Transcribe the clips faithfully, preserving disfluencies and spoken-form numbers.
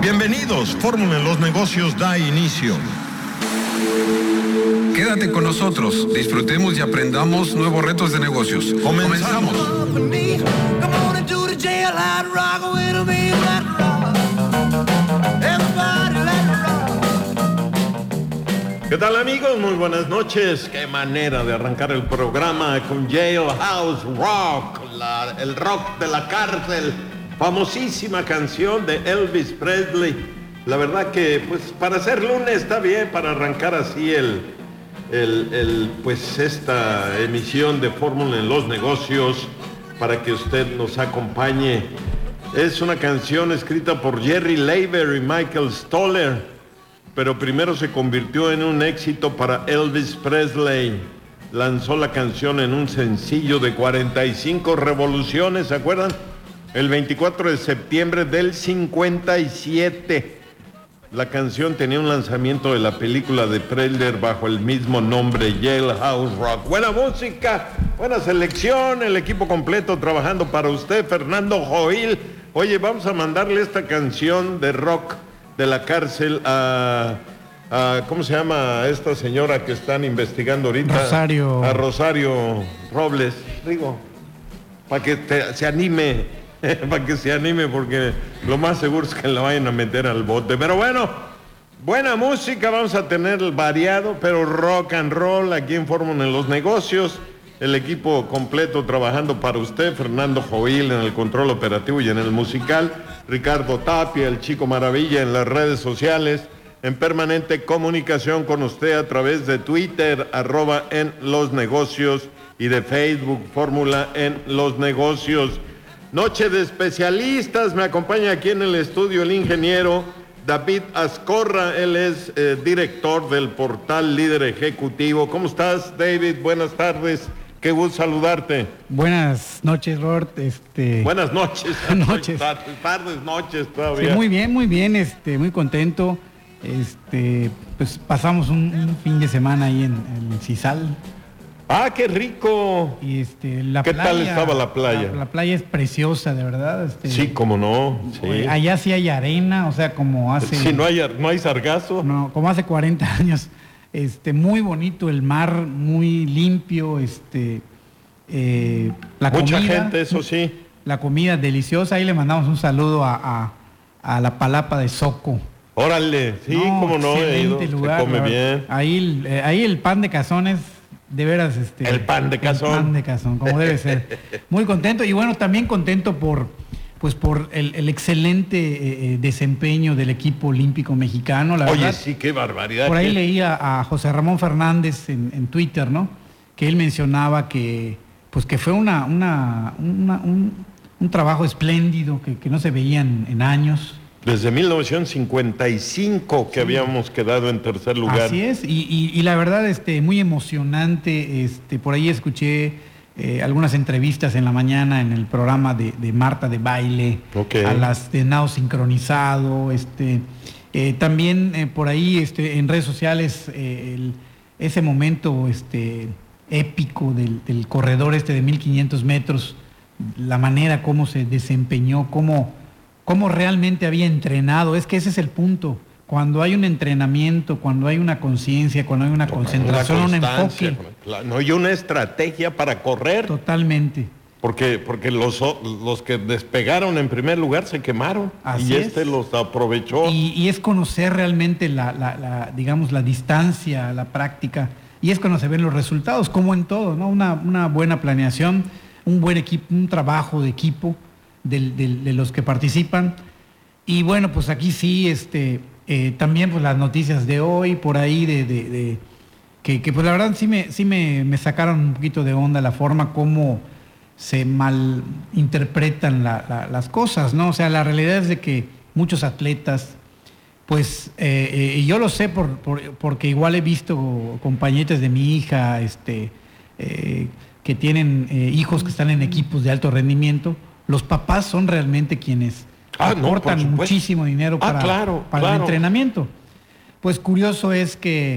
Bienvenidos, Fórmula en los Negocios da inicio. Quédate con nosotros, disfrutemos y aprendamos nuevos retos de negocios. Comenzamos. ¿Qué tal, amigos? Muy buenas noches. Qué manera de arrancar el programa con Jailhouse Rock, la, el rock de la cárcel. Famosísima canción de Elvis Presley. La verdad que, pues, para ser lunes está bien, para arrancar así el, el, el pues, esta emisión de Fórmula en los Negocios, para que usted nos acompañe. Es una canción escrita por Jerry Leiber y Michael Stoller, pero primero se convirtió en un éxito para Elvis Presley. Lanzó la canción en un sencillo de cuarenta y cinco revoluciones, ¿se acuerdan? El veinticuatro de septiembre del cincuenta y siete. La canción tenía un lanzamiento de la película de Presley bajo el mismo nombre, Jailhouse Rock. Buena música, buena selección, el equipo completo trabajando para usted, Fernando Joil. Oye, vamos a mandarle esta canción de rock de la cárcel a, a ¿cómo se llama esta señora que están investigando ahorita? Rosario. A Rosario Robles, digo, para que te, se anime. Para que se anime, porque lo más seguro es que la vayan a meter al bote. Pero bueno, buena música vamos a tener variado, pero rock and roll aquí en Fórmula en los Negocios. El equipo completo trabajando para usted, Fernando Joil en el control operativo y en el musical, Ricardo Tapia, el Chico Maravilla en las redes sociales, en permanente comunicación con usted a través de Twitter, arroba en los negocios, y de Facebook, Fórmula en los Negocios. Noche de especialistas, me acompaña aquí en el estudio el ingeniero David Azcorra, él es eh, director del portal Líder Ejecutivo. ¿Cómo estás, David? Buenas tardes, qué gusto saludarte. Buenas noches, Robert. Este... Buenas noches. noches. Tardes, tardes, noches todavía. Sí, muy bien, muy bien, este, muy contento. Este, pues pasamos un, un fin de semana ahí en, en el Cisal. ¡Ah, qué rico! Y este, la ¿Qué playa, tal estaba la playa? La, la playa es preciosa, de verdad. Este, sí, cómo no. Sí. Allá sí hay arena, o sea, como hace... Sí, no hay, no hay sargazo. No, como hace cuarenta años. Este, muy bonito el mar, muy limpio, este... Eh, la Mucha comida, gente, eso sí. La comida deliciosa. Ahí le mandamos un saludo a, a, a la Palapa de Soco. Órale, sí, no, cómo no. Excelente ido, lugar. Se come bien. Ahí, eh, ahí el pan de cazones... De veras, este... El pan de cazón. El pan de cazón, como debe ser. Muy contento y bueno, también contento por, pues por el, el excelente eh, desempeño del equipo olímpico mexicano. La Oye, verdad, sí, qué barbaridad. Por ahí ¿Qué? leía a José Ramón Fernández en, en Twitter, ¿no? Que él mencionaba que, pues que fue una, una, una un, un trabajo espléndido que, que no se veía en, en años. Desde mil novecientos cincuenta y cinco que sí. Habíamos quedado en tercer lugar. Así es, y, y, y la verdad, este, muy emocionante. Este, por ahí escuché eh, algunas entrevistas en la mañana en el programa de, de Marta de Baile, okay. A las de nado sincronizado. Este, eh, también eh, por ahí este, en redes sociales eh, el, ese momento este, épico del, del corredor este de mil quinientos metros, la manera como se desempeñó, cómo... cómo realmente había entrenado. Es que ese es el punto. Cuando hay un entrenamiento, cuando hay una conciencia, cuando hay una concentración, un enfoque. No hay una estrategia para correr. Totalmente. Porque, porque los, los que despegaron en primer lugar se quemaron. Así y es. este los aprovechó. Y, y es conocer realmente la, la, la, digamos, la distancia, la práctica. Y es cuando se ven los resultados, como en todo, ¿no? Una, una buena planeación, un buen equipo, un trabajo de equipo. De, de, de los que participan. Y bueno, pues aquí sí, este, eh, también pues las noticias de hoy, por ahí, de, de, de que, que pues la verdad sí me, sí me, me sacaron un poquito de onda la forma como se malinterpretan la, la, las cosas, ¿no? O sea, la realidad es de que muchos atletas, pues, eh, eh, y yo lo sé por, por, porque igual he visto compañeros de mi hija, este, eh, que tienen eh, hijos que están en equipos de alto rendimiento. Los papás son realmente quienes ah, aportan no, muchísimo dinero para, ah, claro, para claro. el entrenamiento. Pues curioso es que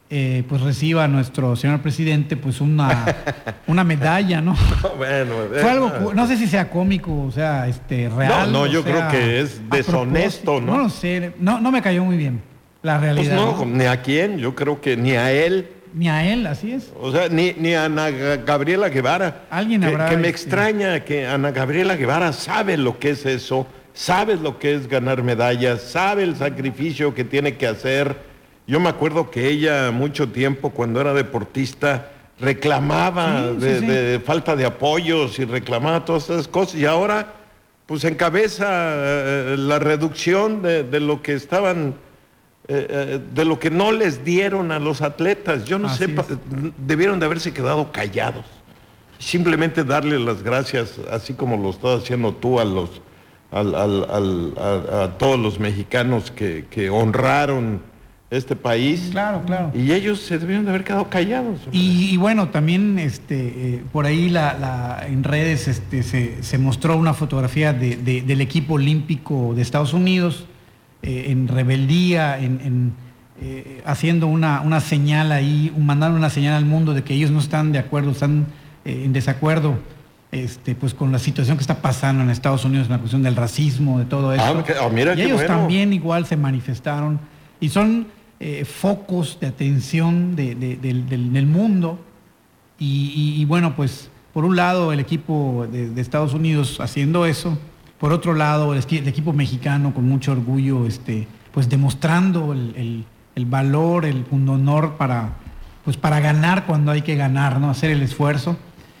eh, pues reciba a nuestro señor presidente pues una, una medalla, ¿no? Bueno, fue algo, no sé si sea cómico, o sea, este, real. No, no, yo sea, creo que es deshonesto, ¿no? No lo sé, no, no me cayó muy bien la realidad. Pues no, ¿no? Ni a quién, yo creo que ni a él. Ni a él, así es. O sea, ni, ni a Ana Gabriela Guevara. Alguien que, habrá... Que me este... extraña que Ana Gabriela Guevara sabe lo que es eso, sabe lo que es ganar medallas, sabe el sacrificio que tiene que hacer. Yo me acuerdo que ella mucho tiempo, cuando era deportista, reclamaba sí, de, sí, sí. de falta de apoyos y reclamaba todas esas cosas. Y ahora, pues encabeza eh, la reducción de, de lo que estaban... Eh, eh, de lo que no les dieron a los atletas. Yo no Así sé, pa, debieron de haberse quedado callados. Simplemente darle las gracias, así como lo estás haciendo tú a los al, al, al, a, a todos los mexicanos que, que honraron este país. Claro, claro. Y ellos se debieron de haber quedado callados. Y, y bueno, también este, eh, por ahí la, la, en redes este, se, se mostró una fotografía de, de, del equipo olímpico de Estados Unidos, eh, en rebeldía, en, en, eh, haciendo una, una señal ahí, mandando una señal al mundo de que ellos no están de acuerdo, están eh, en desacuerdo este, pues, con la situación que está pasando en Estados Unidos, en la cuestión del racismo, de todo eso. Ah, okay. Oh, mira, y qué ellos bueno. también igual se manifestaron y son eh, focos de atención de, de, de, del, del mundo. Y, y, y bueno, pues por un lado el equipo de, de Estados Unidos haciendo eso, por otro lado el, el equipo mexicano con mucho orgullo, este, pues demostrando el, el, el valor, el honor para, pues para ganar cuando hay que ganar, ¿no? Hacer el esfuerzo.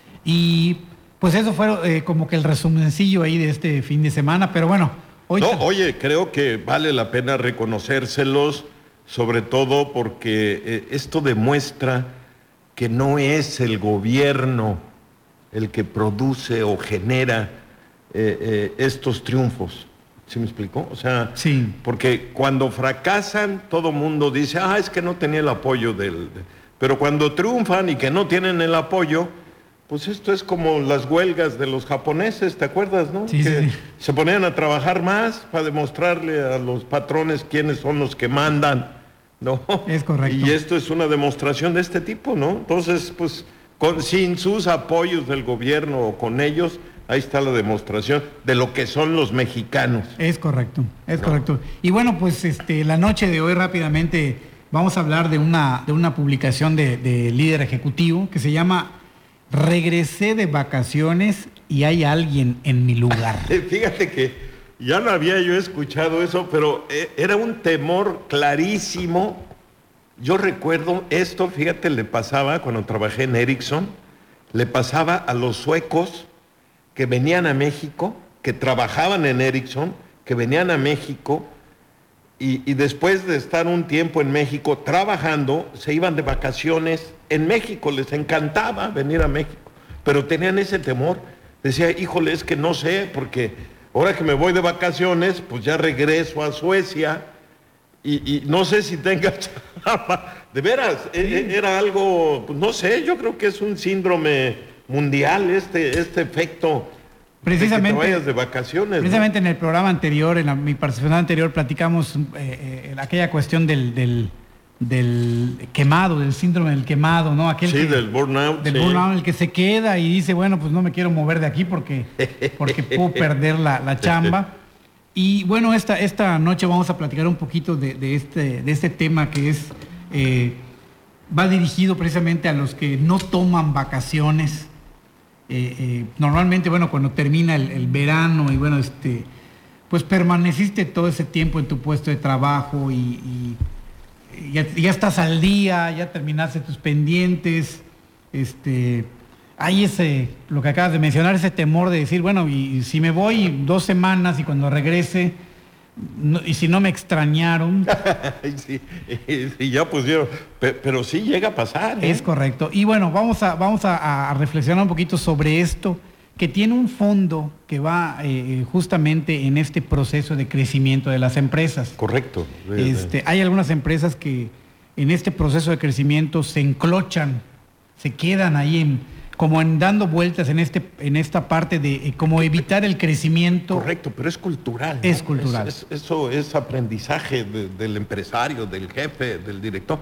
Y pues eso fue eh, como que el resumencillo ahí de este fin de semana, pero bueno. Hoy no, oye, creo que vale la pena reconocérselos, sobre todo porque eh, esto demuestra que no es el gobierno el que produce o genera eh, eh, estos triunfos. ¿Sí me explicó? O sea, sí. Porque cuando fracasan, todo mundo dice, ah, es que no tenía el apoyo del... Pero cuando triunfan y que no tienen el apoyo, pues esto es como las huelgas de los japoneses, ¿te acuerdas, no? Sí, que sí. se ponían a trabajar más para demostrarle a los patrones quiénes son los que mandan, ¿no? Es correcto. Y esto es una demostración de este tipo, ¿no? Entonces, pues, con, sin sus apoyos del gobierno o con ellos, ahí está la demostración de lo que son los mexicanos. Es correcto, es ¿no? correcto. Y bueno, pues este, la noche de hoy rápidamente vamos a hablar de una, de una publicación de, de Líder Ejecutivo que se llama Regresé de vacaciones y hay alguien en mi lugar. Fíjate que ya no había yo escuchado eso, pero era un temor clarísimo. Yo recuerdo esto, fíjate, le pasaba cuando trabajé en Ericsson, le pasaba a los suecos que venían a México, que trabajaban en Ericsson, que venían a México y, y después de estar un tiempo en México trabajando, se iban de vacaciones en México, les encantaba venir a México, pero tenían ese temor. Decía, híjole, es que no sé, porque ahora que me voy de vacaciones, pues ya regreso a Suecia y, y no sé si tenga chamba. De veras, sí. Era algo, pues no sé, yo creo que es un síndrome mundial este, este efecto. Precisamente, de que te vayas de vacaciones. Precisamente ¿no? En el programa anterior, en la, mi participación anterior, platicamos eh, eh, aquella cuestión del, del, del quemado, del síndrome del quemado, ¿no? Aquel sí, que, del burnout. Del sí. burnout, el que se queda y dice, bueno, pues no me quiero mover de aquí porque, porque puedo perder la, la chamba. Y bueno, esta, esta noche vamos a platicar un poquito de, de, este, de este tema que es, eh, va dirigido precisamente a los que no toman vacaciones. Eh, eh, normalmente, bueno, cuando termina el, el verano y bueno, este, pues permaneciste todo ese tiempo en tu puesto de trabajo y, y, y ya, ya estás al día, ya terminaste tus pendientes, este, hay ese, lo que acabas de mencionar, ese temor de decir, bueno, y, y si me voy dos semanas y cuando regrese, no, y si no me extrañaron. sí, sí, ya pusieron, pero, pero sí llega a pasar. ¿eh? Es correcto. Y bueno, vamos a, vamos a, a reflexionar un poquito sobre esto, que tiene un fondo que va eh, justamente en este proceso de crecimiento de las empresas. Correcto. Este, hay algunas empresas que en este proceso de crecimiento se enclochan, se quedan ahí en... como en dando vueltas en este en esta parte de eh, como evitar el crecimiento. Correcto, pero es cultural. Es ¿no? cultural. Es, es, eso es aprendizaje de, del empresario, del jefe, del director.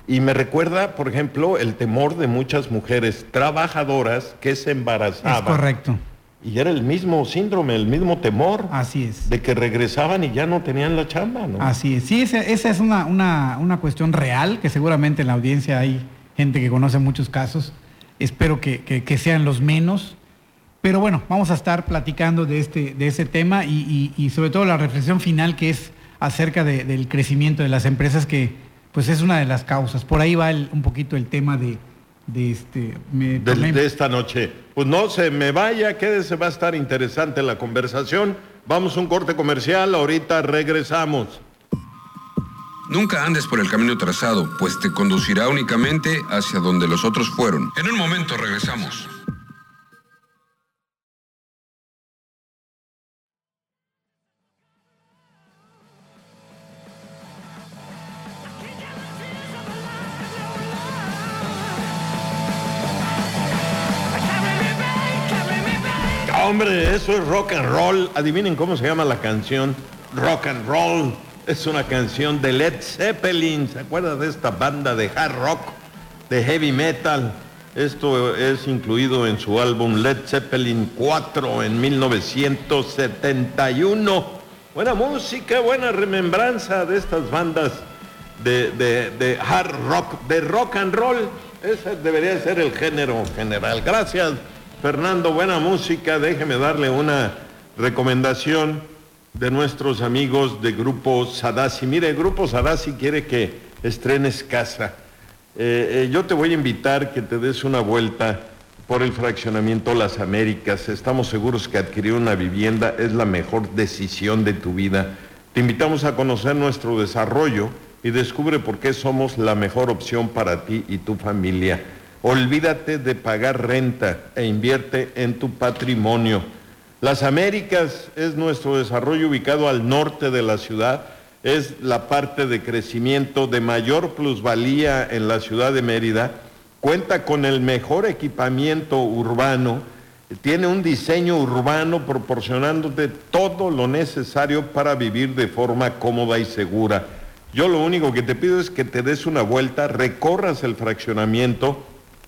Y me recuerda, por ejemplo, el temor de muchas mujeres trabajadoras que se embarazaban. Es correcto. Y era el mismo síndrome, el mismo temor. Así es. De que regresaban y ya no tenían la chamba, ¿no? Así es. Sí, esa, esa es una, una, una cuestión real, que seguramente en la audiencia hay gente que conoce muchos casos. Espero que, que, que sean los menos. Pero bueno, vamos a estar platicando de este, de ese tema y, y, y sobre todo la reflexión final, que es acerca de, del crecimiento de las empresas, que pues es una de las causas. Por ahí va el, un poquito el tema de, de este... Me, de, me... de esta noche. Pues no se me vaya, quédese, va a estar interesante la conversación. Vamos a un corte comercial, ahorita regresamos. Nunca andes por el camino trazado, pues te conducirá únicamente hacia donde los otros fueron. En un momento regresamos. Hombre, eso es rock and roll. Adivinen cómo se llama la canción. Rock and roll. Es una canción de Led Zeppelin. ¿Se acuerdan de esta banda de hard rock, de heavy metal? Esto es incluido en su álbum Led Zeppelin cuatro en mil novecientos setenta y uno. Buena música, buena remembranza de estas bandas de, de, de hard rock, de rock and roll. Ese debería ser el género general. Gracias, Fernando, buena música. Déjeme darle una recomendación de nuestros amigos de Grupo Sadasi. Mire, Grupo Sadasi quiere que estrenes casa. Eh, eh, yo te voy a invitar que te des una vuelta por el fraccionamiento Las Américas. Estamos seguros que adquirir una vivienda es la mejor decisión de tu vida. Te invitamos a conocer nuestro desarrollo y descubre por qué somos la mejor opción para ti y tu familia. Olvídate de pagar renta e invierte en tu patrimonio. Las Américas es nuestro desarrollo ubicado al norte de la ciudad. Es la parte de crecimiento de mayor plusvalía en la ciudad de Mérida. Cuenta con el mejor equipamiento urbano. Tiene un diseño urbano proporcionándote todo lo necesario para vivir de forma cómoda y segura. Yo lo único que te pido es que te des una vuelta, recorras el fraccionamiento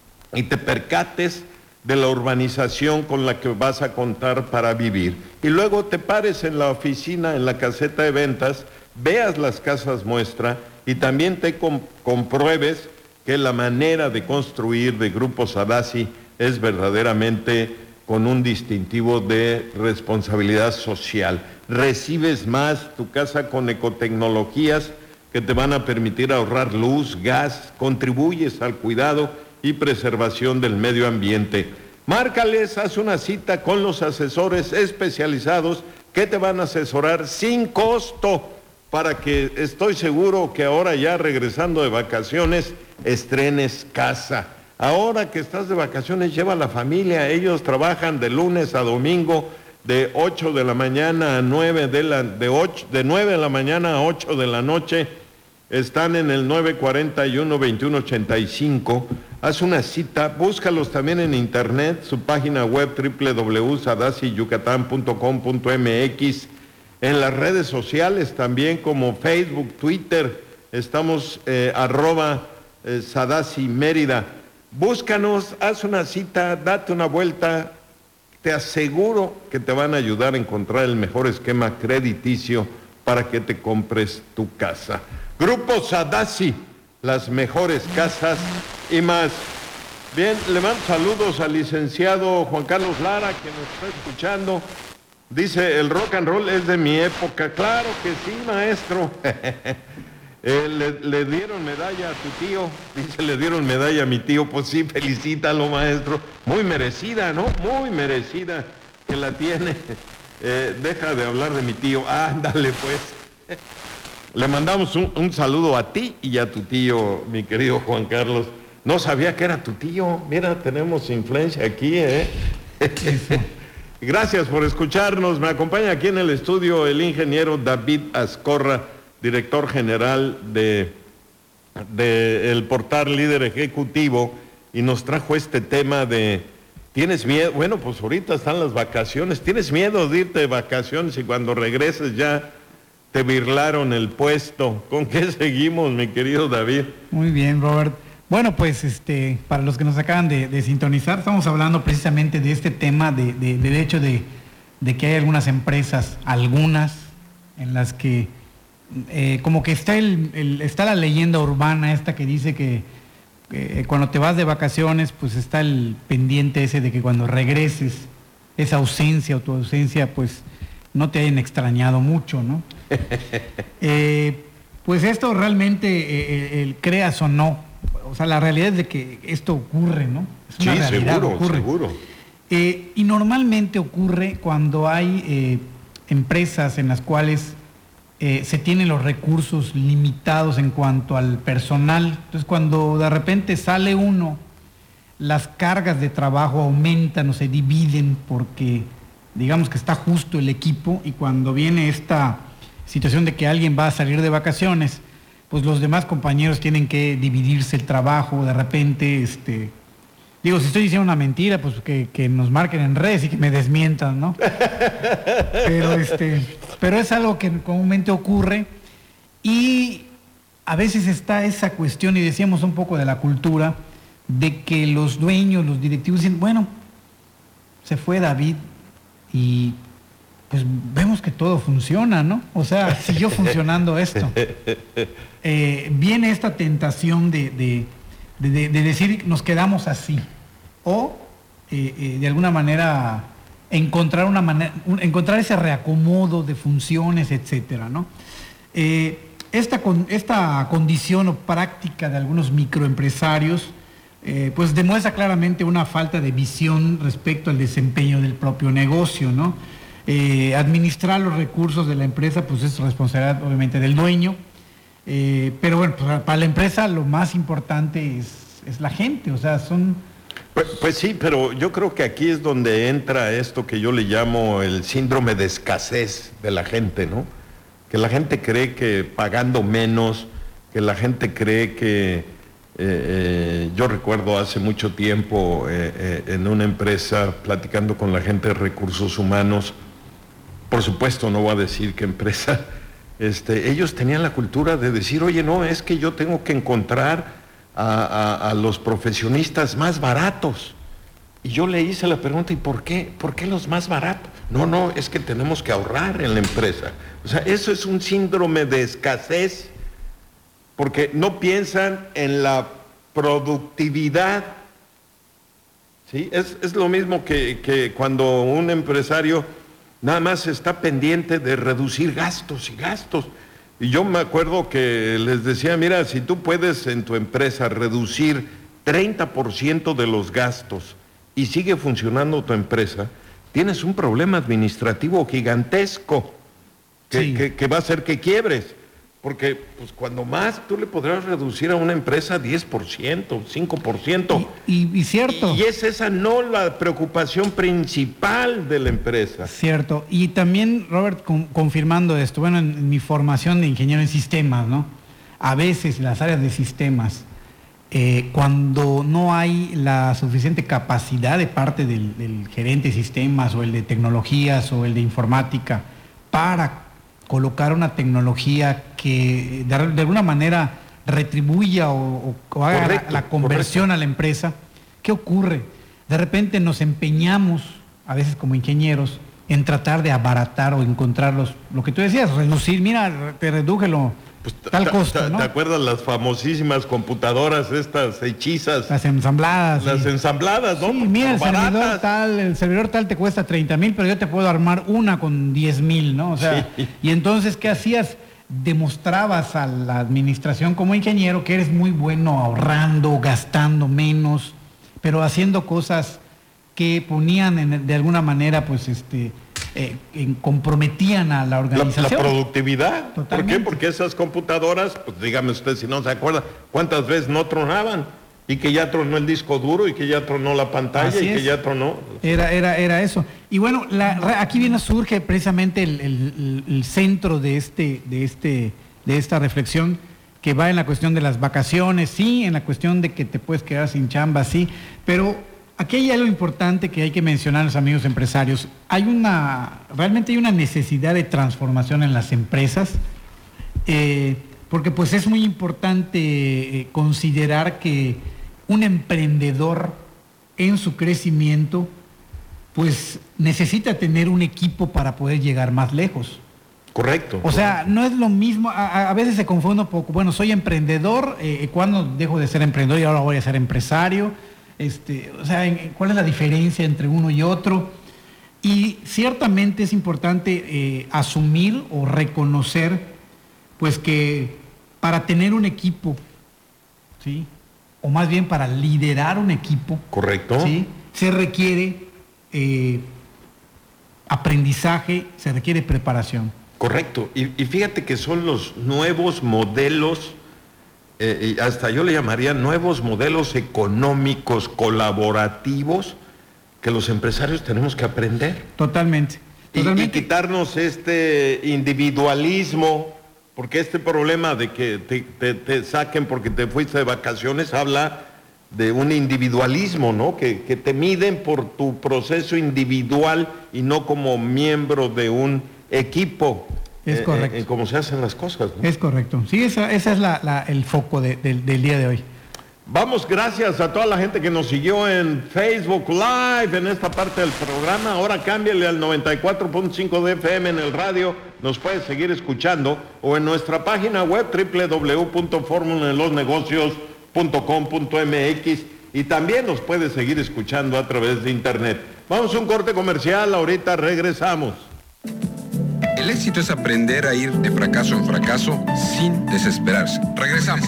y te percates de la urbanización con la que vas a contar para vivir. Y luego te pares en la oficina, en la caseta de ventas, veas las casas muestra y también te com- compruebes que la manera de construir de Grupo Sadasi es verdaderamente con un distintivo de responsabilidad social. Recibes más tu casa con ecotecnologías que te van a permitir ahorrar luz, gas, contribuyes al cuidado y preservación del medio ambiente. Márcales, haz una cita con los asesores especializados que te van a asesorar sin costo para que estoy seguro que ahora ya regresando de vacaciones estrenes casa. Ahora que estás de vacaciones lleva a la familia, ellos trabajan de lunes a domingo de ocho de la mañana a nueve de la de ocho de nueve de la mañana a ocho de la noche. Están en el nueve cuarenta y uno, veintiuno ochenta y cinco. Haz una cita, búscalos también en internet, su página web doble u doble u doble u punto sadasi yucatán punto com punto m x. En las redes sociales también como Facebook, Twitter, estamos eh, arroba eh, Sadasi Mérida. Búscanos, haz una cita, date una vuelta. Te aseguro que te van a ayudar a encontrar el mejor esquema crediticio para que te compres tu casa. Grupo Sadasi, las mejores casas y más. Bien, le mando saludos al licenciado Juan Carlos Lara, que nos está escuchando. Dice, el rock and roll es de mi época. Claro que sí, maestro. eh, le, le dieron medalla a tu tío. Dice, le dieron medalla a mi tío. Pues sí, felicítalo, maestro. Muy merecida, ¿no? Muy merecida que la tiene. Eh, deja de hablar de mi tío. Ándale, pues. Le mandamos un, un saludo a ti y a tu tío, mi querido Juan Carlos. No sabía que era tu tío. Mira, tenemos influencia aquí, ¿eh? Gracias por escucharnos. Me acompaña aquí en el estudio el ingeniero David Azcorra, director general de, de el portal Líder Ejecutivo, y nos trajo este tema de, ¿tienes miedo? Bueno, pues ahorita están las vacaciones. ¿Tienes miedo de irte de vacaciones y cuando regreses ya te birlaron el puesto. ¿Con qué seguimos, mi querido David? Muy bien, Robert. Bueno, pues este, para los que nos acaban de, de sintonizar, estamos hablando precisamente de este tema, de, de, de hecho de, de que hay algunas empresas, algunas, en las que eh, como que está, el, el, está la leyenda urbana esta que dice que eh, cuando te vas de vacaciones, pues está el pendiente ese de que cuando regreses, esa ausencia o tu ausencia, pues no te hayan extrañado mucho, ¿no? eh, pues esto realmente, eh, el, creas o no, o sea, la realidad es de que esto ocurre, ¿no? Es una sí, realidad, seguro, ocurre. seguro. Eh, y normalmente ocurre cuando hay eh, empresas en las cuales eh, se tienen los recursos limitados en cuanto al personal. Entonces, cuando de repente sale uno, las cargas de trabajo aumentan o se dividen porque digamos que está justo el equipo, y cuando viene esta situación de que alguien va a salir de vacaciones, pues los demás compañeros tienen que dividirse el trabajo. De repente, este, digo, si estoy diciendo una mentira, pues que, que nos marquen en redes y que me desmientan, ¿no? Pero, este, pero es algo que comúnmente ocurre, y a veces está esa cuestión, y decíamos un poco de la cultura, de que los dueños, los directivos dicen, bueno, se fue David y pues vemos que todo funciona, ¿no? O sea, siguió funcionando esto. Eh, viene esta tentación de, de, de, de decir, nos quedamos así, o eh, eh, de alguna manera encontrar una manera, un, encontrar ese reacomodo de funciones, etcétera, ¿no? Eh, esta, con, esta condición o práctica de algunos microempresarios eh, pues demuestra claramente una falta de visión respecto al desempeño del propio negocio, ¿no? Eh, administrar los recursos de la empresa pues es responsabilidad obviamente del dueño, eh, pero bueno, pues, para la empresa lo más importante es, es la gente, o sea, son... Pues, pues sí, pero yo creo que aquí es donde entra esto que yo le llamo el síndrome de escasez de la gente, ¿no? Que la gente cree que pagando menos, que la gente cree que... Eh, eh, yo recuerdo hace mucho tiempo eh, eh, en una empresa platicando con la gente de recursos humanos, por supuesto no voy a decir qué empresa, este, ellos tenían la cultura de decir, oye, no, es que yo tengo que encontrar a, a, a los profesionistas más baratos. Y yo le hice la pregunta, ¿y por qué? ¿Por qué los más baratos? No, no, es que tenemos que ahorrar en la empresa. O sea, eso es un síndrome de escasez, porque no piensan en la productividad. ¿Sí? Es, es lo mismo que, que cuando un empresario nada más está pendiente de reducir gastos y gastos. Y yo me acuerdo que les decía, mira, si tú puedes en tu empresa reducir treinta por ciento de los gastos y sigue funcionando tu empresa, tienes un problema administrativo gigantesco que, sí. que, que va a hacer que quiebres. Porque pues cuando más tú le podrás reducir a una empresa diez por ciento, cinco por ciento. Y, y, y cierto. Y es esa no la preocupación principal de la empresa. Cierto. Y también, Robert, con, confirmando esto, bueno, en, en mi formación de ingeniero en sistemas, ¿no? A veces las áreas de sistemas, eh, cuando no hay la suficiente capacidad de parte del, del gerente de sistemas o el de tecnologías o el de informática para colocar una tecnología que de, de alguna manera retribuya o, o haga correcto, la, la conversión correcto. A la empresa, ¿qué ocurre? De repente nos empeñamos, a veces como ingenieros, en tratar de abaratar o encontrar los, lo que tú decías, reducir, mira, te redújelo, pues, tal ta, costo, ta, ¿no? ¿Te acuerdas las famosísimas computadoras estas hechizas? Las ensambladas. Las sí. ensambladas, ¿no? Sí, mira, el servidor, tal, el servidor tal te cuesta treinta mil, pero yo te puedo armar una con diez mil, ¿no? O sea, sí. Y entonces, ¿qué hacías? Demostrabas a la administración como ingeniero que eres muy bueno ahorrando, gastando menos, pero haciendo cosas que ponían en, de alguna manera, pues, este... Eh, comprometían a la organización. La, la productividad. Totalmente. ¿Por qué? Porque esas computadoras, pues dígame usted si no se acuerda, ¿cuántas veces no tronaban? Y que ya tronó el disco duro, y que ya tronó la pantalla, Así y es. que ya tronó... Era, era, era eso. Y bueno, la, aquí viene, surge precisamente el, el, el centro de, este, de, este, de esta reflexión, que va en la cuestión de las vacaciones, sí, en la cuestión de que te puedes quedar sin chamba, sí, pero aquí hay algo importante que hay que mencionar a los amigos empresarios. Hay una, realmente hay una necesidad de transformación en las empresas, eh, porque pues es muy importante eh, considerar que un emprendedor en su crecimiento pues necesita tener un equipo para poder llegar más lejos. Correcto. O sea, no es lo mismo, a, a veces se confunde un poco, bueno, soy emprendedor, eh, ¿cuándo dejo de ser emprendedor y ahora voy a ser empresario? Este, o sea, ¿cuál es la diferencia entre uno y otro? Y ciertamente es importante eh, asumir o reconocer, pues que para tener un equipo, ¿sí? O más bien para liderar un equipo, correcto, ¿sí? Se requiere eh, aprendizaje, se requiere preparación. Correcto, y, y fíjate que son los nuevos modelos, eh, y hasta yo le llamaría nuevos modelos económicos colaborativos que los empresarios tenemos que aprender. Totalmente. totalmente. Y, y quitarnos este individualismo, porque este problema de que te, te, te saquen porque te fuiste de vacaciones habla de un individualismo, ¿no? Que, que te miden por tu proceso individual y no como miembro de un equipo. Es correcto. Eh, eh, como se hacen las cosas, ¿no? Es correcto. Sí, esa, esa es la, la, el foco de, de, del día de hoy. Vamos, gracias a toda la gente que nos siguió en Facebook Live en esta parte del programa. Ahora cámbiale al noventa y cuatro punto cinco de F M en el radio. Nos puedes seguir escuchando o en nuestra página web doble u doble u doble u punto fórmula de los negocios punto com punto m x y también nos puedes seguir escuchando a través de internet. Vamos a un corte comercial, ahorita regresamos. El éxito es aprender a ir de fracaso en fracaso sin desesperarse. Regresamos.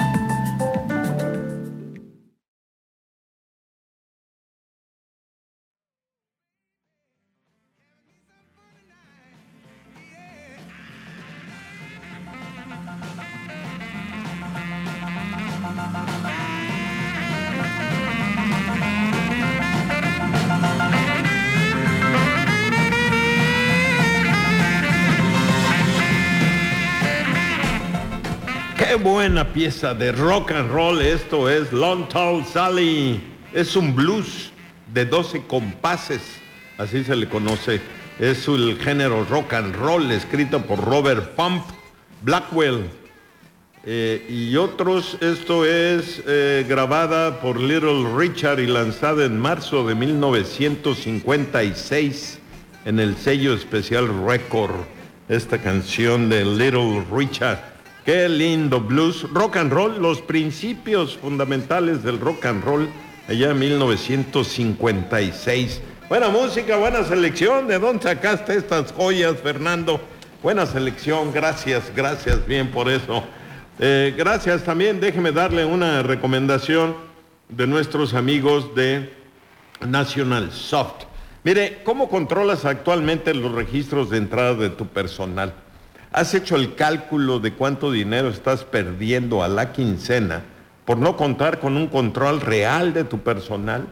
Qué buena pieza de rock and roll, esto es Long Tall Sally. Es un blues de doce compases, así se le conoce. Es el género rock and roll, escrito por Robert Pump Blackwell. Eh, y otros, esto es eh, grabada por Little Richard y lanzada en marzo de mil novecientos cincuenta y seis en el sello Special Record. Esta canción de Little Richard. Qué lindo blues, rock and roll, los principios fundamentales del rock and roll, allá en mil novecientos cincuenta y seis. Buena música, buena selección. ¿De dónde sacaste estas joyas, Fernando? Buena selección, gracias, gracias, bien por eso. Eh, gracias también, déjeme darle una recomendación de nuestros amigos de National Soft. Mire, ¿cómo controlas actualmente los registros de entrada de tu personal? ¿Has hecho el cálculo de cuánto dinero estás perdiendo a la quincena por no contar con un control real de tu personal?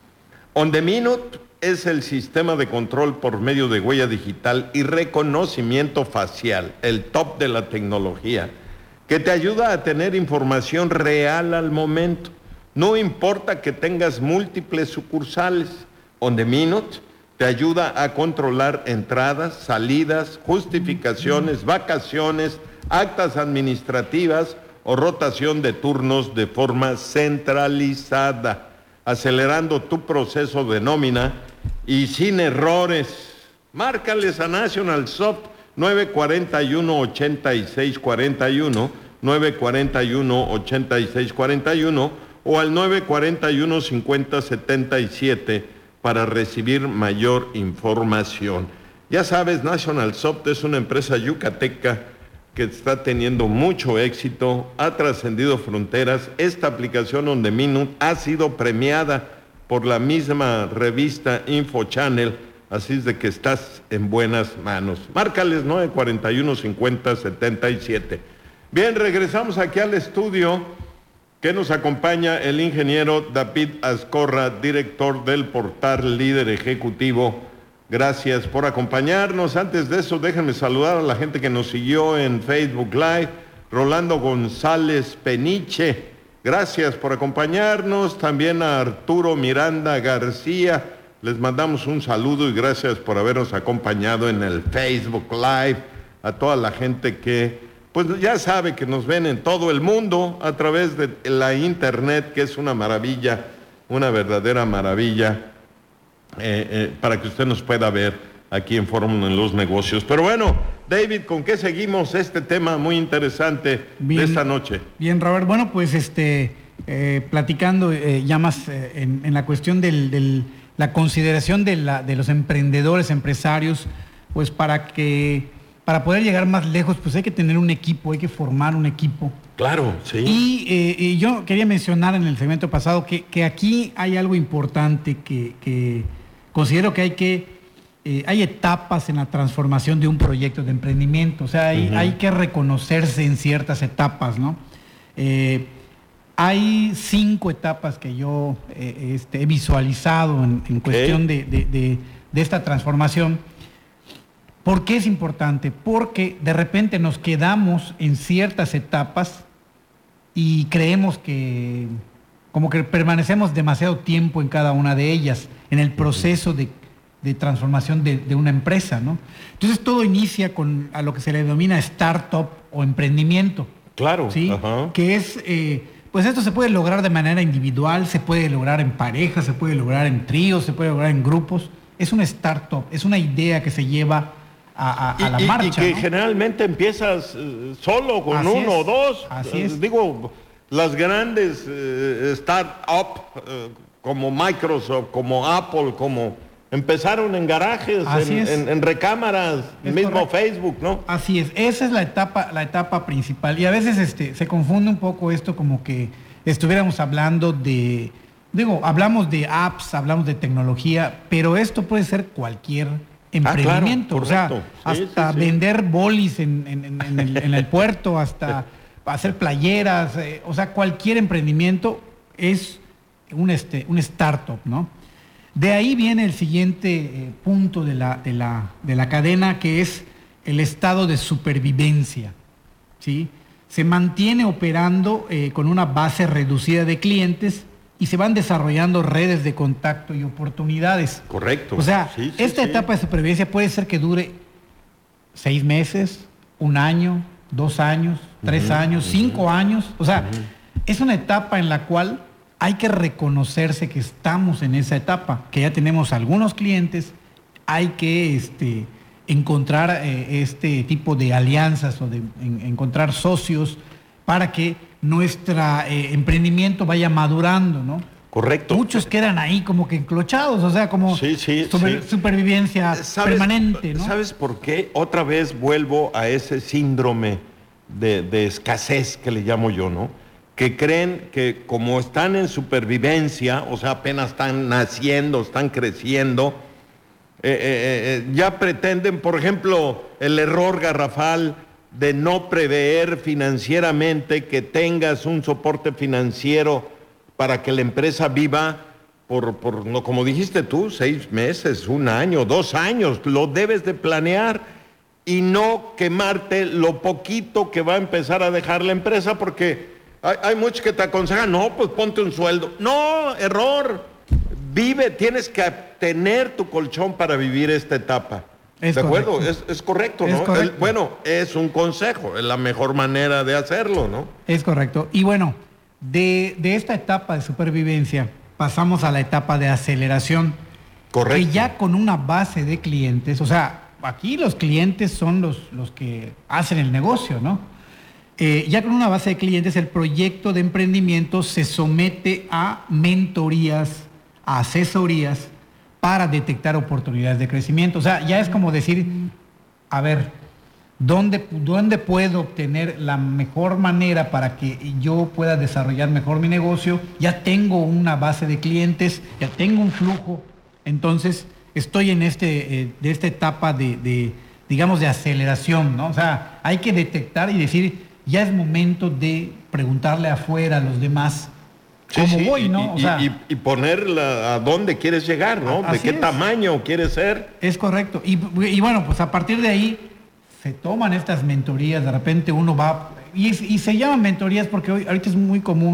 On the Minute es el sistema de control por medio de huella digital y reconocimiento facial, el top de la tecnología, que te ayuda a tener información real al momento. No importa que tengas múltiples sucursales. On the Minute te ayuda a controlar entradas, salidas, justificaciones, vacaciones, actas administrativas o rotación de turnos de forma centralizada, acelerando tu proceso de nómina y sin errores. Márcales a National Soft nueve cuatro uno, ocho seis cuatro uno, nueve cuatro uno, ocho seis cuatro uno o al nueve cuatro uno, cinco cero siete siete para recibir mayor información. Ya sabes, National Soft es una empresa yucateca que está teniendo mucho éxito, ha trascendido fronteras. Esta aplicación On The Minute ha sido premiada por la misma revista Info Channel, así es de que estás en buenas manos. Márcales nueve cuatro uno, cinco cero siete siete. Bien, regresamos aquí al estudio que nos acompaña el ingeniero David Azcorra, director del portal Líder Ejecutivo. Gracias por acompañarnos. Antes de eso, déjenme saludar a la gente que nos siguió en Facebook Live. Rolando González Peniche gracias por acompañarnos. También a Arturo Miranda García, les mandamos un saludo y gracias por habernos acompañado en el Facebook Live. A toda la gente que, pues ya sabe que nos ven en todo el mundo a través de la internet, que es una maravilla, una verdadera maravilla, eh, eh, para que usted nos pueda ver aquí en Fórmula en los Negocios. Pero bueno, David, ¿con qué seguimos este tema muy interesante bien, de esta noche? Bien, Robert. Bueno, pues este, eh, platicando eh, ya más eh, en, en la cuestión del, del, la consideración de, la, de los emprendedores, empresarios, pues para que, para poder llegar más lejos, pues hay que tener un equipo, hay que formar un equipo. Claro, sí. Y, eh, y yo quería mencionar en el segmento pasado que, que aquí hay algo importante que, que considero que hay que Eh, hay etapas en la transformación de un proyecto de emprendimiento, o sea, hay, uh-huh. hay que reconocerse en ciertas etapas, ¿no? Eh, hay cinco etapas que yo eh, este, he visualizado en, en cuestión okay. de, de, de, de esta transformación. ¿Por qué es importante? Porque de repente nos quedamos en ciertas etapas y creemos que como que permanecemos demasiado tiempo en cada una de ellas, en el proceso uh-huh. de de transformación de, de una empresa, ¿no? Entonces todo inicia con a lo que se le denomina startup o emprendimiento. Claro. ¿Sí? Uh-huh. Que es, eh, pues esto se puede lograr de manera individual, se puede lograr en pareja, se puede lograr en tríos, se puede lograr en grupos. Es una startup, es una idea que se lleva a, a, a la y, marcha. Y que ¿no? generalmente empiezas uh, solo con Así uno es. o dos. Así es. Uh, digo, las grandes uh, startup uh, como Microsoft, como Apple, como empezaron en garajes, en, en, en recámaras, es mismo correcto. Facebook, ¿no? Así es, esa es la etapa, la etapa principal. Y a veces este, se confunde un poco esto como que estuviéramos hablando de, digo, hablamos de apps, hablamos de tecnología, pero esto puede ser cualquier emprendimiento. Ah, claro, o sea, sí, hasta sí, sí. vender bolis en, en, en, en, el, en el puerto, hasta hacer playeras, eh, o sea, cualquier emprendimiento es un, este, un startup, ¿no? De ahí viene el siguiente eh, punto de la, de, la, de la cadena, que es el estado de supervivencia, ¿sí? Se mantiene operando eh, con una base reducida de clientes y se van desarrollando redes de contacto y oportunidades. Correcto. O sea, sí, sí, esta sí. etapa de supervivencia puede ser que dure seis meses, un año, dos años, tres uh-huh, años, uh-huh. cinco años. O sea, uh-huh. es una etapa en la cual hay que reconocerse que estamos en esa etapa, que ya tenemos algunos clientes, hay que este, encontrar eh, este tipo de alianzas o de en, encontrar socios para que nuestro eh, emprendimiento vaya madurando, ¿no? Correcto. Muchos quedan ahí como que enclochados, o sea, como sí, sí, super, sí. supervivencia ¿Sabes, permanente, ¿no? ¿Sabes por qué? Otra vez vuelvo a ese síndrome de, de escasez que le llamo yo, ¿no? Que creen que como están en supervivencia, o sea, apenas están naciendo, están creciendo, eh, eh, eh, ya pretenden, por ejemplo, el error garrafal de no prever financieramente que tengas un soporte financiero para que la empresa viva por, por no, como dijiste tú, seis meses, un año, dos años, lo debes de planear y no quemarte lo poquito que va a empezar a dejar la empresa, porque Hay, hay muchos que te aconsejan, no, pues ponte un sueldo. No, error. Vive, tienes que tener tu colchón para vivir esta etapa. Es ¿De correcto. acuerdo? Es, es correcto, ¿no? Es correcto. El, bueno, es un consejo, es la mejor manera de hacerlo, ¿no? Es correcto. Y bueno, de, de esta etapa de supervivencia pasamos a la etapa de aceleración. Correcto. Que ya con una base de clientes, o sea, aquí los clientes son los, los que hacen el negocio, ¿no? Eh, ya con una base de clientes, el proyecto de emprendimiento se somete a mentorías, a asesorías para detectar oportunidades de crecimiento. O sea, ya es como decir, a ver, ¿dónde, dónde puedo obtener la mejor manera para que yo pueda desarrollar mejor mi negocio? Ya tengo una base de clientes, ya tengo un flujo, entonces estoy en este, eh, de esta etapa de, de, digamos, de aceleración, ¿no? O sea, hay que detectar y decir, ya es momento de preguntarle afuera a los demás cómo sí, sí, voy, ¿no? Y, o sea, y, y ponerla a dónde quieres llegar, ¿no? ¿De qué es. tamaño quieres ser? Es correcto. Y, y bueno, pues a partir de ahí se toman estas mentorías, de repente uno va, y, y se llaman mentorías porque hoy, ahorita es muy común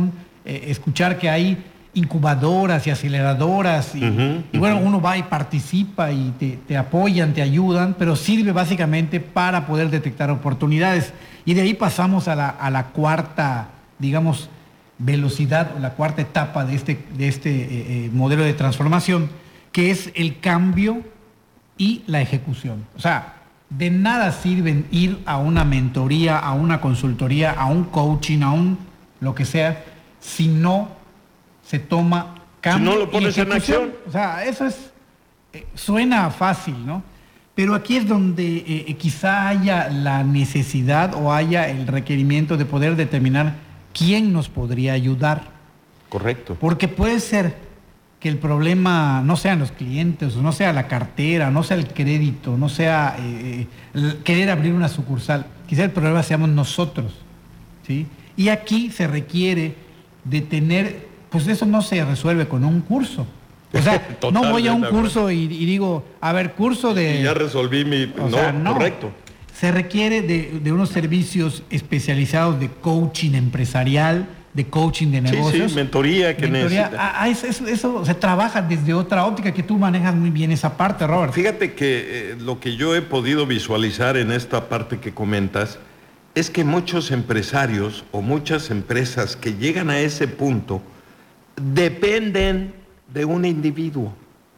eh, escuchar que hay incubadoras y aceleradoras y, uh-huh, y bueno, uh-huh. uno va y participa y te, te apoyan, te ayudan, pero sirve básicamente para poder detectar oportunidades. Y de ahí pasamos a la, a la cuarta, digamos, velocidad, o la cuarta etapa de este, de este eh, eh, modelo de transformación, que es el cambio y la ejecución. O sea, de nada sirven ir a una mentoría, a una consultoría, a un coaching, a un lo que sea, si no se toma cambio. Si no lo pones en acción. O sea, eso es, eh, suena fácil, ¿no? Pero aquí es donde eh, quizá haya la necesidad o haya el requerimiento de poder determinar quién nos podría ayudar. Correcto. Porque puede ser que el problema no sean los clientes, no sea la cartera, no sea el crédito, no sea eh, el querer abrir una sucursal. Quizá el problema seamos nosotros, ¿sí? Y aquí se requiere de tener, pues eso no se resuelve con un curso. O sea, no voy a un curso y, y digo, a ver, curso de... Y ya resolví mi... No, sea, no, correcto. Se requiere de, de unos servicios especializados de coaching empresarial, de coaching de negocios. Sí, sí, mentoría que mentoría. necesita. Ah, eso, eso, eso se trabaja desde otra óptica, que tú manejas muy bien esa parte, Robert. Fíjate que eh, lo que yo he podido visualizar en esta parte que comentas es que muchos empresarios o muchas empresas que llegan a ese punto dependen de un individuo.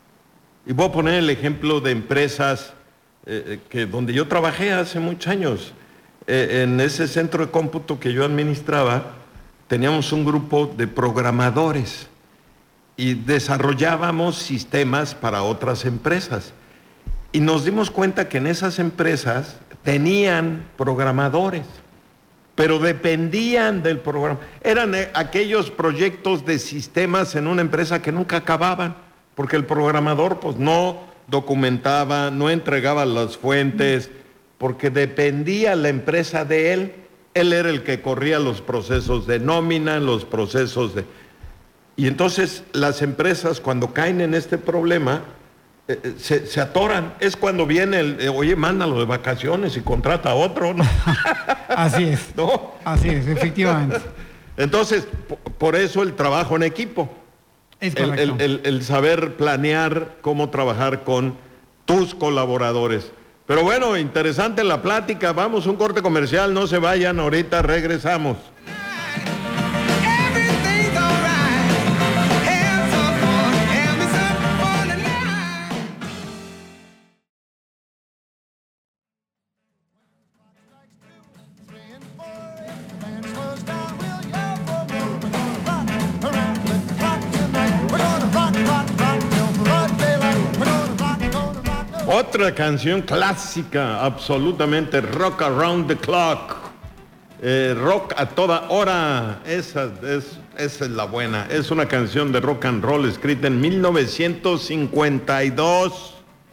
Y voy a poner el ejemplo de empresas eh, que donde yo trabajé hace muchos años. Eh, en ese centro de cómputo que yo administraba, teníamos un grupo de programadores y desarrollábamos sistemas para otras empresas. Y nos dimos cuenta que en esas empresas tenían programadores, pero dependían del programa. Eran aquellos proyectos de sistemas en una empresa que nunca acababan, porque el programador pues no documentaba, no entregaba las fuentes, porque dependía la empresa de él. Él era el que corría los procesos de nómina, los procesos de... Y entonces las empresas cuando caen en este problema, eh, se, se atoran. Es cuando viene el, eh, oye, mándalo de vacaciones y contrata a otro, ¿no? Así es. ¿No? Así es, efectivamente. Entonces, por eso el trabajo en equipo. Es el, correcto. el, el, el saber planear cómo trabajar con tus colaboradores. Pero bueno, interesante la plática. Vamos a un corte comercial, no se vayan, ahorita regresamos. Otra canción clásica, absolutamente rock around the clock, eh, rock a toda hora, esa es, esa es la buena. Es una canción de rock and roll escrita en mil novecientos cincuenta y dos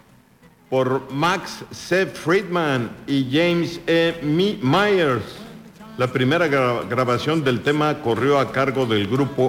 por Max C. Friedman y James E. Myers. La primera gra- grabación del tema corrió a cargo del grupo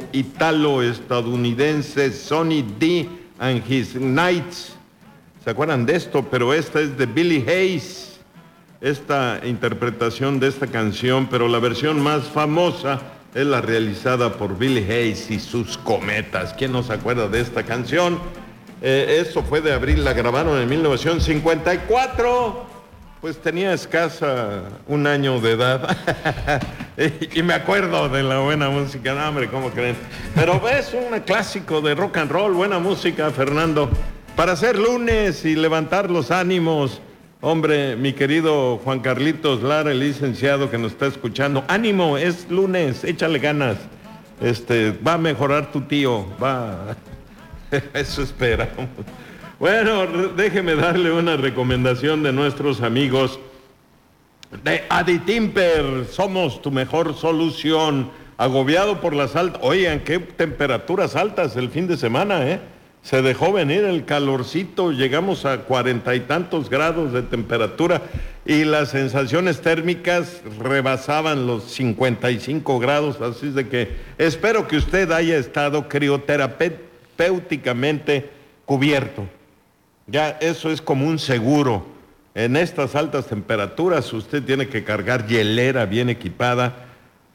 italo-estadounidense Sonny D. and His Knights. ¿Se acuerdan de esto? Pero esta es de Billy Hayes, esta interpretación de esta canción, pero la versión más famosa es la realizada por Billy Hayes y sus Cometas. ¿Quién no se acuerda de esta canción? Eh, eso fue de abril, la grabaron en mil novecientos cincuenta y cuatro, pues tenía escasa un año de edad. y, y me acuerdo de la buena música, no, hombre, ¿cómo creen? Pero es un clásico de rock and roll, buena música, Fernando. Para hacer lunes y levantar los ánimos, hombre, mi querido Juan Carlitos Lara, el licenciado que nos está escuchando, ánimo, es lunes, échale ganas, este, va a mejorar tu tío, va, eso esperamos. Bueno, déjeme darle una recomendación de nuestros amigos de Aditimper, somos tu mejor solución, agobiado por las altas, oigan, qué temperaturas altas el fin de semana, ¿eh? Se dejó venir el calorcito, llegamos a cuarenta y tantos grados de temperatura y las sensaciones térmicas rebasaban los cincuenta y cinco grados, así es de que espero que usted haya estado crioterapéuticamente cubierto. Ya eso es como un seguro. En estas altas temperaturas usted tiene que cargar hielera bien equipada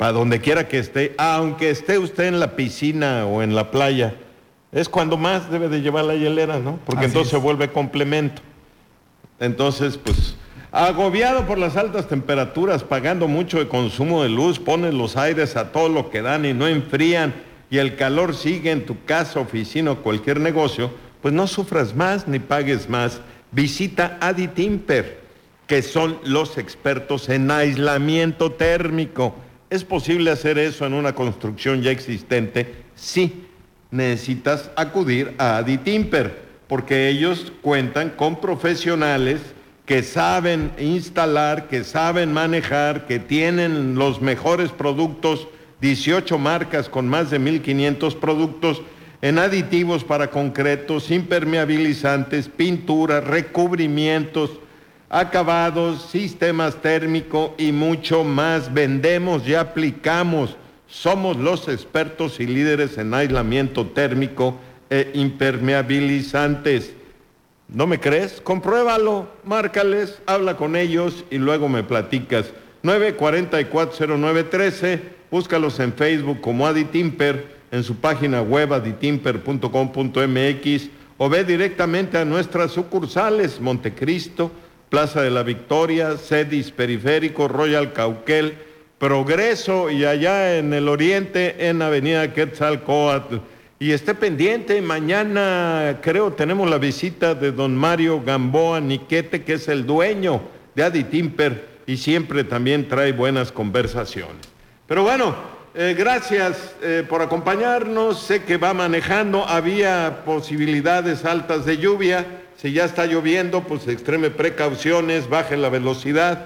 para donde quiera que esté, aunque esté usted en la piscina o en la playa, es cuando más debe de llevar la hielera, ¿no? Porque Así entonces es. se vuelve complemento. Entonces, pues, agobiado por las altas temperaturas, pagando mucho de consumo de luz, pones los aires a todo lo que dan y no enfrían, y el calor sigue en tu casa, oficina o cualquier negocio, pues no sufras más ni pagues más. Visita Aditimper, que son los expertos en aislamiento térmico. ¿Es posible hacer eso en una construcción ya existente? Sí, necesitas acudir a Aditimper, porque ellos cuentan con profesionales que saben instalar, que saben manejar, que tienen los mejores productos, dieciocho marcas con más de mil quinientos productos en aditivos para concretos, impermeabilizantes, pinturas, recubrimientos, acabados, sistemas térmicos y mucho más. Vendemos y aplicamos. Somos los expertos y líderes en aislamiento térmico e impermeabilizantes. ¿No me crees? Compruébalo, márcales, habla con ellos y luego me platicas. nueve cuatro cuatro cero nueve uno tres, búscalos en Facebook como Aditimper, en su página web aditimper punto com punto m x, o ve directamente a nuestras sucursales: Montecristo, Plaza de la Victoria, Cedis Periférico, Royal Cauquel, Progreso, y allá en el oriente en Avenida Quetzalcóatl. Y esté pendiente, mañana creo tenemos la visita de don Mario Gamboa Niquete, que es el dueño de Aditimper y siempre también trae buenas conversaciones. Pero bueno, eh, gracias eh, por acompañarnos. Sé que va manejando, había posibilidades altas de lluvia. Si ya está lloviendo, pues extreme precauciones, baje la velocidad,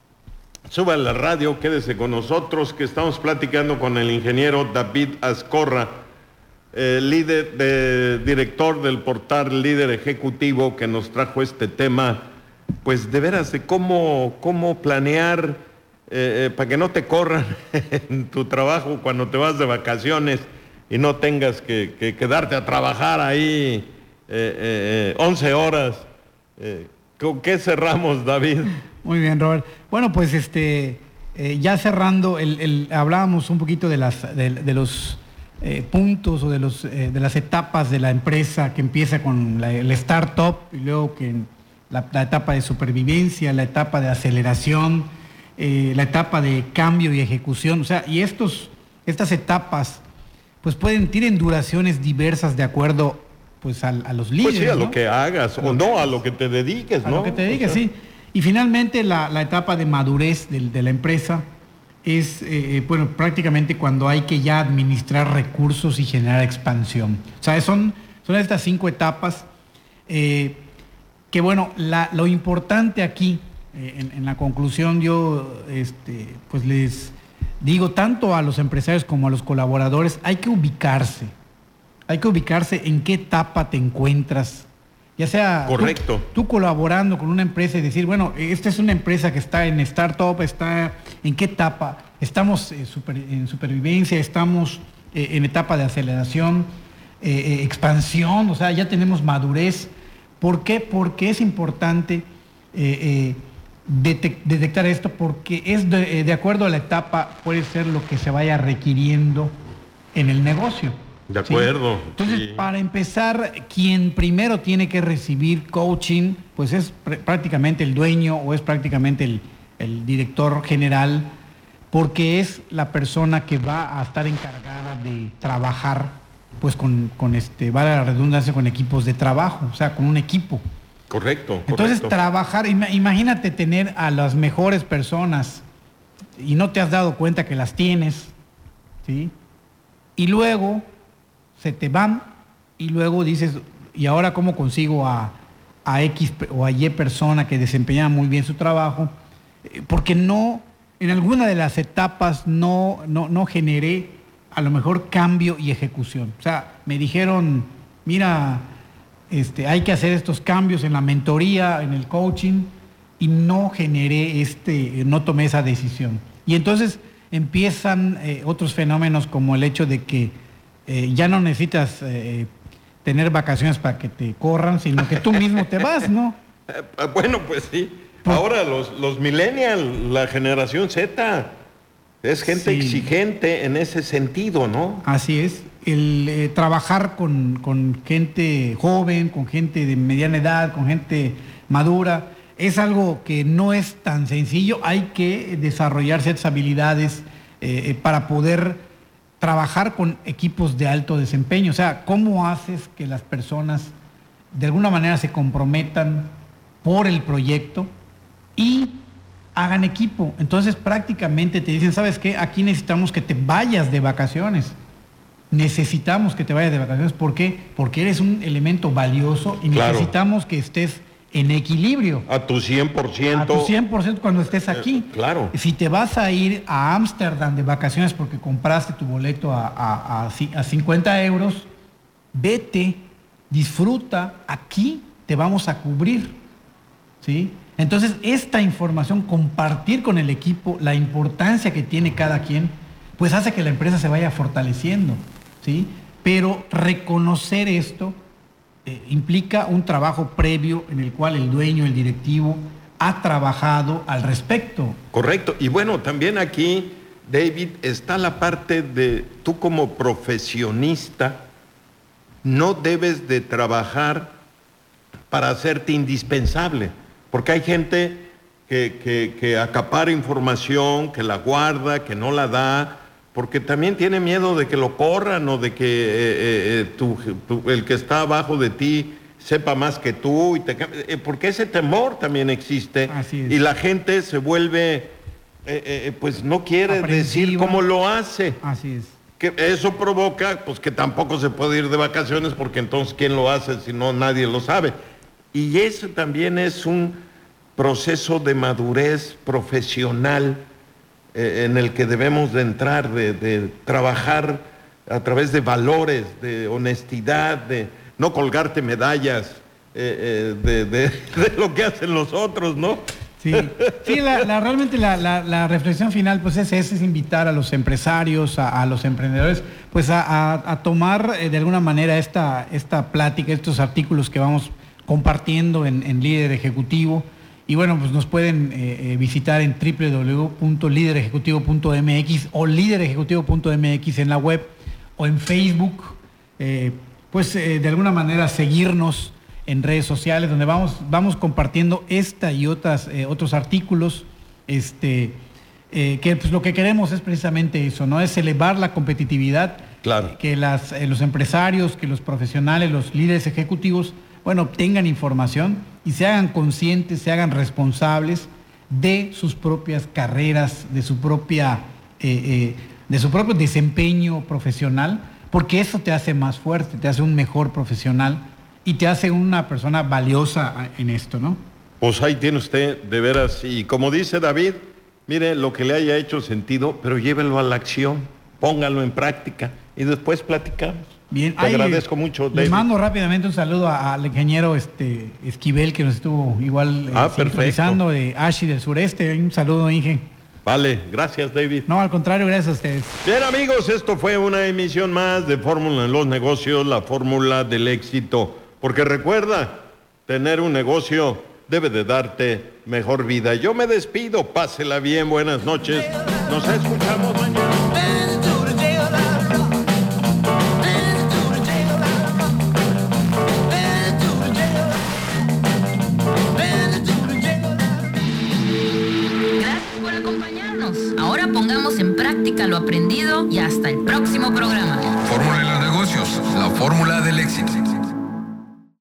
suba la radio, quédese con nosotros, que estamos platicando con el ingeniero David Azcorra, eh, líder, de, director del portal Líder Ejecutivo, que nos trajo este tema, pues de veras, de cómo, cómo planear eh, eh, para que no te corran en tu trabajo cuando te vas de vacaciones y no tengas que, que quedarte a trabajar ahí eh, eh, once horas. Eh, ¿Con qué cerramos, David? Muy bien, Robert. Bueno, pues este, eh, ya cerrando, el, el, hablábamos un poquito de, las, de, de los eh, puntos o de, los, eh, de las etapas de la empresa, que empieza con la, el startup y luego que la, la etapa de supervivencia, la etapa de aceleración, eh, la etapa de cambio y ejecución. O sea, y estos, estas etapas pues pueden, tienen duraciones diversas de acuerdo pues a, a los líderes. Pues sí, a ¿no? lo que hagas, o no, a lo que te dediques, A ¿no? lo que te dediques, O sea, sí. Y finalmente la, la etapa de madurez de, de la empresa es, eh, bueno, prácticamente cuando hay que ya administrar recursos y generar expansión. O sea, son, son estas cinco etapas eh, que, bueno, la, lo importante aquí, eh, en, en la conclusión yo, este, pues les digo, tanto a los empresarios como a los colaboradores, hay que ubicarse. Hay que ubicarse en qué etapa te encuentras. Ya sea correcto. Tú, tú colaborando con una empresa y decir, bueno, esta es una empresa que está en startup, está en qué etapa, estamos eh, super, en supervivencia, estamos eh, en etapa de aceleración, eh, eh, expansión, o sea, ya tenemos madurez. ¿Por qué? Porque es importante eh, eh, detec- detectar esto, porque es de, de acuerdo a la etapa, puede ser lo que se vaya requiriendo en el negocio. De acuerdo. ¿Sí? Entonces, sí. para empezar, quien primero tiene que recibir coaching, pues es pr- prácticamente el dueño o es prácticamente el, el director general, porque es la persona que va a estar encargada de trabajar, pues con, con este, vale la redundancia, con equipos de trabajo, o sea, con un equipo. Correcto, Entonces, correcto. trabajar, ima- imagínate tener a las mejores personas y no te has dado cuenta que las tienes, ¿sí? Y luego se te van y luego dices, ¿y ahora cómo consigo a, a X o a Y persona que desempeña muy bien su trabajo? Eh, Porque no, en alguna de las etapas no, no, no generé a lo mejor cambio y ejecución. O sea, me dijeron, mira, este, hay que hacer estos cambios en la mentoría, en el coaching, y no generé este, no tomé esa decisión. Y entonces empiezan eh, otros fenómenos como el hecho de que eh, ya no necesitas eh, tener vacaciones para que te corran, sino que tú mismo te vas, ¿no? Bueno, pues sí. Por- Ahora los, los millennials, la generación Z, Es gente Sí. exigente en ese sentido, ¿no? Así es. El eh, trabajar con, con gente joven, con gente de mediana edad, con gente madura, es algo que no es tan sencillo. Hay que desarrollar ciertas habilidades eh, eh, para poder trabajar con equipos de alto desempeño. O sea, ¿cómo haces que las personas de alguna manera se comprometan por el proyecto y hagan equipo? Entonces prácticamente te dicen, ¿sabes qué? Aquí necesitamos que te vayas de vacaciones. Necesitamos que te vayas de vacaciones. ¿Por qué? Porque eres un elemento valioso y Claro. necesitamos que estés en equilibrio. A tu cien por ciento. A tu cien por ciento cuando estés aquí. Eh, claro. Si te vas a ir a Ámsterdam de vacaciones porque compraste tu boleto a, a, a, ci- a cincuenta euros, vete, disfruta, aquí te vamos a cubrir. ¿Sí? Entonces, esta información, compartir con el equipo la importancia que tiene cada quien, pues hace que la empresa se vaya fortaleciendo, ¿sí? Pero reconocer esto eh, implica un trabajo previo en el cual el dueño, el directivo, ha trabajado al respecto. Correcto. Y bueno, también aquí, David, está la parte de tú como profesionista, no debes de trabajar para hacerte indispensable, porque hay gente que, que, que acapara información, que la guarda, que no la da, porque también tiene miedo de que lo corran o de que eh, eh, tu, tu, el que está abajo de ti sepa más que tú, y te, eh, porque ese temor también existe. Así es. Y la gente se vuelve, eh, eh, pues no quiere Aprensiva. decir cómo lo hace. Así es. Que eso provoca pues que tampoco se puede ir de vacaciones, porque entonces ¿quién lo hace si no nadie lo sabe? Y eso también es un proceso de madurez profesional eh, en el que debemos de entrar, de, de trabajar a través de valores, de honestidad, de no colgarte medallas eh, eh, de, de, de lo que hacen los otros, ¿no? Sí, sí la, la, realmente la, la, la reflexión final pues es, es, es invitar a los empresarios, a, a los emprendedores, pues a, a, a tomar eh, de alguna manera esta, esta plática, estos artículos que vamos compartiendo en, en Líder Ejecutivo. Y bueno, pues nos pueden eh, visitar en doble u doble u doble u punto líder ejecutivo punto m x o líder ejecutivo punto m x en la web o en Facebook. Eh, pues eh, de alguna manera seguirnos en redes sociales, donde vamos, vamos compartiendo esta y otras, eh, otros artículos, este, eh, que pues lo que queremos es precisamente eso, ¿no? Es elevar la competitividad, Claro. que las, eh, los empresarios, que los profesionales, los líderes ejecutivos, bueno, obtengan información y se hagan conscientes, se hagan responsables de sus propias carreras, de su propia, eh, eh, de su propio desempeño profesional, porque eso te hace más fuerte, te hace un mejor profesional y te hace una persona valiosa en esto, ¿no? Pues ahí tiene usted, de veras, y como dice David, mire, lo que le haya hecho sentido, pero llévelo a la acción, póngalo en práctica y después platicamos. Bien, Te ahí agradezco mucho, les David. mando rápidamente un saludo a- al ingeniero este, Esquivel, que nos estuvo igual eh, Ah, perfecto. sintonizando, de Ashi del Sureste. Un saludo, Inge. Vale, gracias, David. No, al contrario, gracias a ustedes. Bien, amigos, esto fue una emisión más de Fórmula en los Negocios, la fórmula del éxito. Porque recuerda, tener un negocio debe de darte mejor vida. Yo me despido, pásela bien, buenas noches. Nos escuchamos mañana. Gracias por acompañarnos. Ahora pongamos en práctica lo aprendido y hasta el próximo programa. Fórmula en los negocios, la fórmula del éxito.